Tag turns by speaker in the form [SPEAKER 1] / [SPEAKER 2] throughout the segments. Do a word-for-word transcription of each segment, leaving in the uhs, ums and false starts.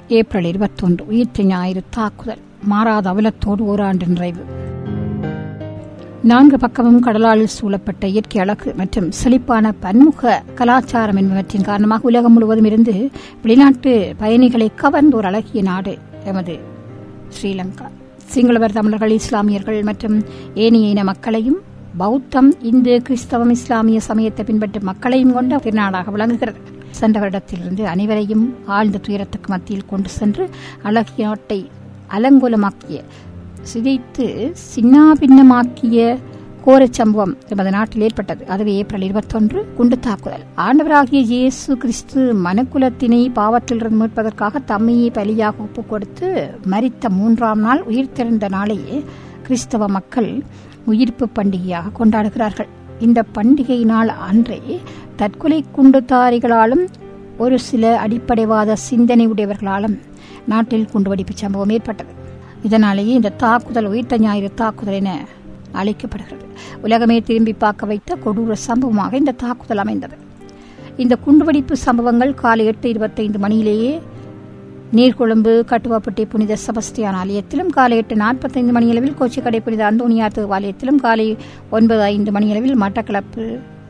[SPEAKER 1] April இருபத்தொன்று உயிர்த்த ஞாயிறு தாக்குதல். மாறாத அவலத்தோடு ஓராண்டு நிறைவு. நான்கு பக்கமும் கடலால் சூழப்பட்ட இயற்கை அழகு மற்றும் செழிப்பான பன்முக கலாச்சாரம் என்பவற்றின் காரணமாக உலகம் முழுவதும் இருந்து வெளிநாட்டு பயணிகளை கவர்ந்த ஒரு அழகிய நாடு எமது ஸ்ரீலங்கா. சிங்களவர், தமிழர்கள், இஸ்லாமியர்கள் மற்றும் ஏனைய இன மக்களையும் பௌத்தம், இந்து, கிறிஸ்தவம், இஸ்லாமிய சமயத்தை பின்பற்றும் மக்களையும் கொண்ட திருநாடாக விளங்குகிறது. சென்ற வருடத்திலிருந்து அனைவரையும் ஆழ்ந்த துயரத்துக்கு மத்தியில் கொண்டு சென்று அழகிய நாட்டை அலங்கோலமாக்கிய, சிதைத்து சின்னாபின்னமாக்கிய கோர சம்பவம் எமது நாட்டில் ஏற்பட்டது. அதுவே ஏப்ரல் இருபத்தொன்று குண்டு தாக்குதல். ஆண்டவராகிய இயேசு கிறிஸ்து மனுக்குலத்தினை பாவத்திலிருந்து மீட்பதற்காக தம்மையே பலியாக ஒப்புக் கொடுத்து மரித்த மூன்றாம் நாள் உயிர்த்தெழுந்த நாளையே கிறிஸ்தவ மக்கள் உயிர்ப்பு பண்டிகையாக கொண்டாடுகிறார்கள். இந்த பண்டிகை நாள் அன்றே தற்கொலை குண்டுதாரிகளாலும் ஒரு சில அடிப்படைவாத சிந்தனை உடையவர்களாலும் நாட்டில் குண்டுவெடிப்பு சம்பவம் ஏற்பட்டது. இதனாலேயே இந்த தாக்குதல் உயிர்த்த ஞாயிறு தாக்குதல் என அழைக்கப்படுகிறது. உலகமே திரும்பி பார்க்க வைத்த கொடூர சம்பவமாக இந்த தாக்குதல் அமைந்தது. இந்த குண்டுவெடிப்பு சம்பவங்கள் காலை எட்டு இருபத்தைந்து மணியிலேயே நீர்கொழும்பு கட்டுவாப்பட்டி புனித செபஸ்டியான் ஆலயத்திலும், காலை எட்டு நாற்பத்தைந்து மணியளவில் கோச்சிக்கடை புனித அந்தோனியார் தேவாலயத்திலும், காலை ஒன்பது ஐந்து மணியளவில் மட்டக்களப்பு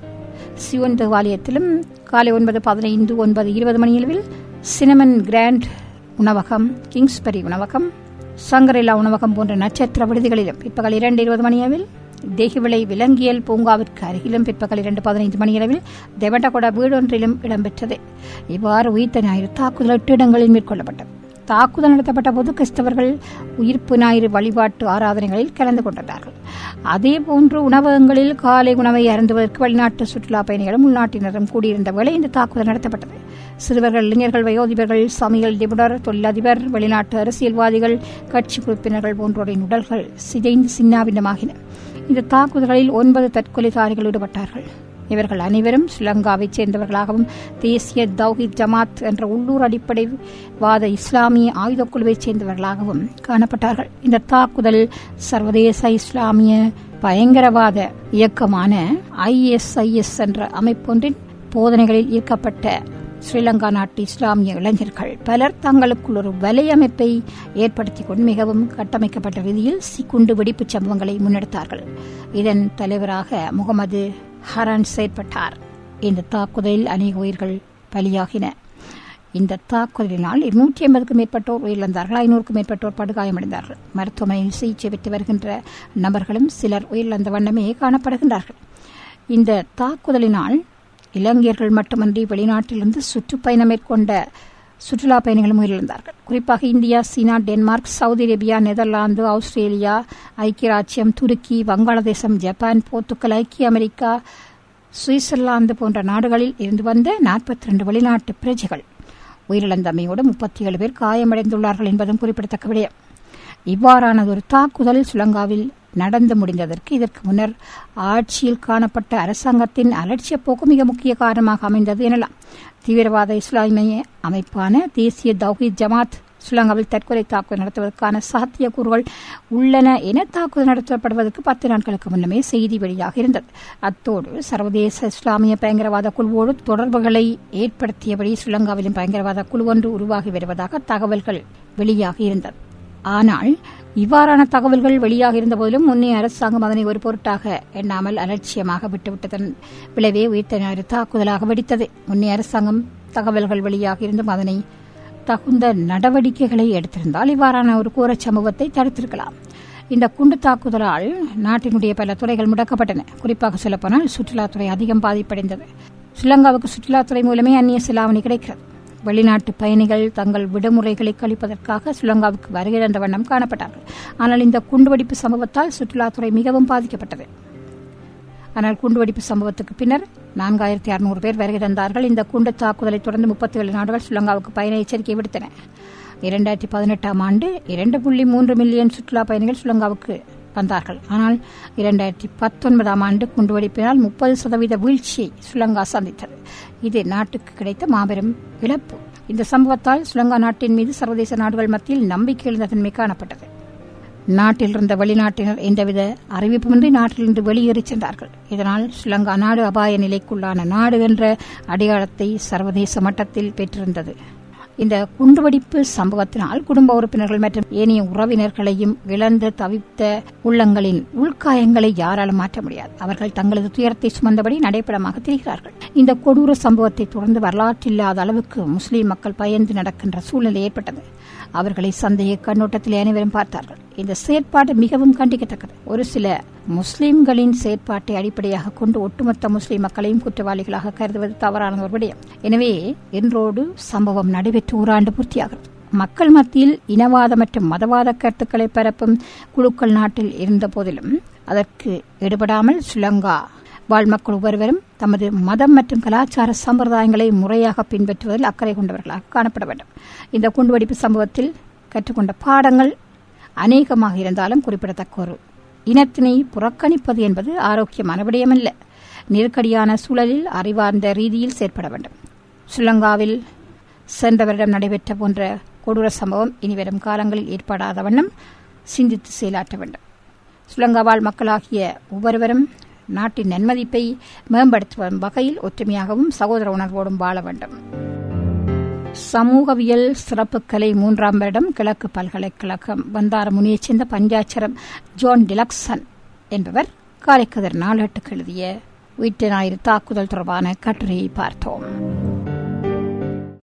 [SPEAKER 1] சிவன் தேவாலயத்திலும், காலை ஒன்பது பதினைந்து ஒன்பது இருபது மணியளவில் சினமன் கிராண்ட் உணவகம், கிங்ஸ்பரி உணவகம், சங்கரிலா உணவகம் போன்ற நட்சத்திர விடுதிகளிலும், பிற்பகல் இரண்டு இருபது மணியளவில் தேகிவிளை விலங்கியல் பூங்காவிற்கு அருகிலும், பிற்பகல் இரண்டு பதினைந்து மணியளவில் தெவட்டகொட வீடொன்றிலும் இடம்பெற்றது. இவ்வாறு உயிர்த்த ஞாயிறு தாக்குதல் எட்டு இடங்களில் மேற்கொள்ளப்பட்டது. தாக்குதல் நடத்தப்பட்ட போது கிறிஸ்தவர்கள் உயிர்ப்பு ஞாயிறு வழிபாட்டு ஆராதனைகளில் கலந்து கொண்டார்கள். அதேபோன்று உணவகங்களில் காலை உணவை அருந்துவதற்கு வெளிநாட்டு சுற்றுலா பயணிகளும் உள்நாட்டினரும் கூடியிருந்த வேளை இந்த தாக்குதல் நடத்தப்பட்டது. சிறுவர்கள், இளைஞர்கள், வயோதிபர்கள், சமையல் நிபுணர், தொழிலதிபர், வெளிநாட்டு அரசியல்வாதிகள், கட்சி உறுப்பினர்கள் போன்றோரின் உடல்கள் சிதைந்து சின்னாபின்னமாகின. இந்த தாக்குதல்களில் ஒன்பது தற்கொலைதாரிகள் ஈடுபட்டார்கள். இவர்கள் அனைவரும் ஸ்ரீலங்காவைச் சேர்ந்தவர்களாகவும் தேசிய தௌஹீத் ஜமாத் என்ற உள்ளூர் அடிப்படைவாத இஸ்லாமிய ஆயுதக்குழுவைச் சேர்ந்தவர்களாகவும் காணப்பட்டார்கள். இந்த தாக்குதல் சர்வதேச இஸ்லாமிய பயங்கரவாத இயக்கமான ஐ எஸ் ஐ எஸ் என்ற அமைப்பொன்றின் போதனைகளில் ஈர்க்கப்பட்ட ஸ்ரீலங்கா நாட்டு இஸ்லாமிய இளைஞர்கள் பலர் தங்களுக்குள் ஒரு வலையமைப்பை ஏற்படுத்திக் கொண்டு மிகவும் கட்டமைக்கப்பட்ட ரீதியில் குண்டு வெடிப்புச் சம்பவங்களை முன்னெடுத்தார்கள். இதன் தலைவராக முகமது ஹரான் செயற்பட்டார். இந்த தாக்குதலில் அநேக உயிர்கள் பலியாகின. இந்த தாக்குதலினால் இருநூற்றி ஐம்பதுக்கும் மேற்பட்டோர் உயிரிழந்தார்கள். ஐநூறுக்கும் மேற்பட்டோர் படுகாயமடைந்தார்கள். மருத்துவமனையில் சிகிச்சை பெற்று வருகின்ற நபர்களும் சிலர் உயிரிழந்த வண்ணமே காணப்படுகின்றார்கள். இந்த தாக்குதலினால் இலங்கையர்கள் மட்டுமன்றி வெளிநாட்டிலிருந்து சுற்றுப்பயணம் மேற்கொண்ட சுற்றுலா பயணிகளும் உயிரிழந்தார்கள். குறிப்பாக India, China, Denmark, Saudi Arabia, Netherlands, Australia, ஐக்கிய ராச்சியம், துருக்கி, வங்காளதேசம், ஜப்பான், போர்த்துக்கல், ஐக்கிய அமெரிக்கா, சுவிட்சர்லாந்து போன்ற நாடுகளில் இருந்து வந்த நாற்பத்தி இரண்டு வெளிநாட்டு பிரஜைகள் உயிரிழந்தமையோடு முப்பத்தி ஏழு பேர் காயமடைந்துள்ளார்கள் என்பதும் குறிப்பிடத்தக்க விடயம். இவ்வாறான ஒரு தாக்குதல் ஸ்ரீலங்காவில் நடந்து முடிந்ததற்கு இதற்கு முன்னர் ஆட்சியில் காணப்பட்ட அரசாங்கத்தின் அலட்சிய போக்கு மிக முக்கிய காரணமாக அமைந்தது எனலாம். தீவிரவாத இஸ்லாமிய அமைப்பான தேசிய தௌஹீத் ஜமாத் ஸ்ரீலங்காவில் தற்கொலை தாக்குதல் நடத்துவதற்கான சாத்தியக்கூறுகள் உள்ளன என தாக்குதல் நடத்தப்படுவதற்கு பத்து நாட்களுக்கு முன்னமே செய்தி வெளியாக இருந்தது. அத்தோடு சர்வதேச இஸ்லாமிய பயங்கரவாத குழுவோடு தொடர்புகளை ஏற்படுத்தியபடி ஸ்ரீலங்காவிலும் பயங்கரவாத குழு ஒன்று உருவாகி வருவதாக தகவல்கள் வெளியாக இருந்தது. ஆனால் இவ்வாறான தகவல்கள் வெளியாக இருந்த போதிலும் முன்னே அரசாங்கம் அதனை ஒரு பொருட்டாக எண்ணாமல் அலட்சியமாக விட்டுவிட்டதன் விளைவே உயிர்த்த ஞாயிறு தாக்குதலாக வெடித்தது. முன்னே அரசாங்கம் தகவல்கள் வெளியாக இருந்தும் அதனை தகுந்த நடவடிக்கைகளை எடுத்திருந்தால் இவ்வாறான ஒரு கோர சம்பவத்தை தடுத்திருக்கலாம். இந்த குண்டு தாக்குதலால் நாட்டினுடைய பல துறைகள் முடக்கப்பட்டன. குறிப்பாக சொல்லப்போனால் சுற்றுலாத்துறை அதிகம் பாதிப்படைந்தது. ஸ்ரீலங்காவுக்கு சுற்றுலாத்துறை மூலமே அந்நிய செலாவணி கிடைக்கிறது. வெளிநாட்டு பயணிகள் தங்கள் விடுமுறைகளை கழிப்பதற்காக ஸ்ரீலங்காவுக்கு வருகை தந்த வண்ணம் காணப்பட்டார்கள். ஆனால் இந்த குண்டுவெடிப்பு சம்பவத்தால் சுற்றுலாத்துறை மிகவும் பாதிக்கப்பட்டது. ஆனால் குண்டுவெடிப்பு சம்பவத்துக்கு பின்னர் நான்காயிரத்தி அறுநூறு பேர் வருகை தந்தார்கள். இந்த குண்டு தாக்குதலை தொடர்ந்து முப்பத்தி ஏழு நாடுகள் ஸ்ரீலங்காவுக்கு பயண எச்சரிக்கை விடுத்தன. இரண்டாயிரத்தி பதினெட்டாம் ஆண்டு இரண்டு புள்ளி மூன்று மில்லியன் சுற்றுலா பயணிகள் ஸ்ரீலங்காவுக்கு வந்தார்கள். ஆனால் இரண்டாயிரத்தி பத்தொன்பதாம் ஆண்டு குண்டுவெடிப்பினால் முப்பது சதவீத வீழ்ச்சியை ஸ்ரீலங்கா சந்தித்தது. இது நாட்டுக்கு கிடைத்த மாபெரும் இழப்பு. இந்த சம்பவத்தால் ஸ்ரீலங்கா நாட்டின் மீது சர்வதேச நாடுகள் மத்தியில் நம்பிக்கை இழந்த தன்மை காணப்பட்டது. நாட்டில் இருந்த வெளிநாட்டினர் எந்தவித அறிவிப்புமின்றி நாட்டிலிருந்து வெளியேறிச் சென்றார்கள். இதனால் ஸ்ரீலங்கா நாடு அபாய நிலைக்குள்ளான நாடு என்ற அடையாளத்தை சர்வதேச மட்டத்தில் பெற்றிருந்தது. இந்த குண்டுவெடிப்பு சம்பவத்தினால் குடும்ப உறுப்பினர்கள் மற்றும் ஏனைய உறவினர்களையும் இழந்து தவித்த உள்ளங்களின் உள்காயங்களை யாராலும் மாற்ற முடியாது. அவர்கள் தங்களது துயரத்தை சுமந்தபடி நடைபெறமாக திரிகிறார்கள். இந்த கொடூர சம்பவத்தை தொடர்ந்து வரலாற்றில்லாத அளவுக்கு முஸ்லிம் மக்கள் பயந்து நடக்கின்ற சூழ்நிலை ஏற்பட்டது. அவர்களை சந்தேக கண்ணோட்டத்தில் அனைவரும் பார்த்தார்கள். இந்த செயற்பாடு மிகவும் கண்டிக்கத்தக்கது. ஒரு சில முஸ்லிம்களின் செயற்பாட்டை அடிப்படையாக கொண்டு ஒட்டுமொத்த முஸ்லிம் மக்களையும் குற்றவாளிகளாக கருதுவது தவறான ஒரு விடயம். எனவே இன்றோடு சம்பவம் நடைபெற்று ஓராண்டு பூர்த்தியாகிறது. மக்கள் மத்தியில் இனவாத மற்றும் மதவாத கருத்துக்களை பரப்பும் குழுக்கள் நாட்டில் இருந்த போதிலும் அதற்கு ஈடுபடாமல் ஸ்ரீலங்கா வாழ் மக்கள் ஒவ்வொருவரும் தமது மதம் மற்றும் கலாச்சார சம்பிரதாயங்களை முறையாக பின்பற்றுவதில் அக்கறை கொண்டவர்களாக காணப்பட வேண்டும். இந்த குண்டுவெடிப்பு சம்பவத்தில் கற்றுக்கொண்ட பாடங்கள் அநேகமாக இருந்தாலும் குறிப்பிடத்தக்க ஒரு இனத்தினை புறக்கணிப்பது என்பது ஆரோக்கியமான விடயமல்ல. நெருக்கடியான சூழலில் அறிவார்ந்த ரீதியில் செயற்பட வேண்டும். ஸ்ரீலங்காவில் சென்ற வருடம் நடைபெற்ற போன்ற கொடூர சம்பவம் இனிவரும் காலங்களில் ஏற்படாத வண்ணம் சிந்தித்து செயலாற்ற வேண்டும். ஸ்ரீலங்கா வாழ் மக்களாகிய ஒவ்வொருவரும் நாட்டின் நன்மதிப்பை மேம்படுத்தும் வகையில் ஒற்றுமையாகவும் சகோதர உணர்வோடும் வாழ வேண்டும். சமூகவியல் சிறப்பு கலை மூன்றாம் வருடம் கிழக்கு பல்கலைக்கழகம் வந்தார முனியைச் சேர்ந்த பஞ்சாட்சரம் ஜோன் டிலக்சன் என்பவர் காரைக்கதிர் நாளேட்டுக்கு எழுதிய வீட்டு ஞாயிறு தாக்குதல் தொடர்பான கட்டுரையை பார்த்தோம்.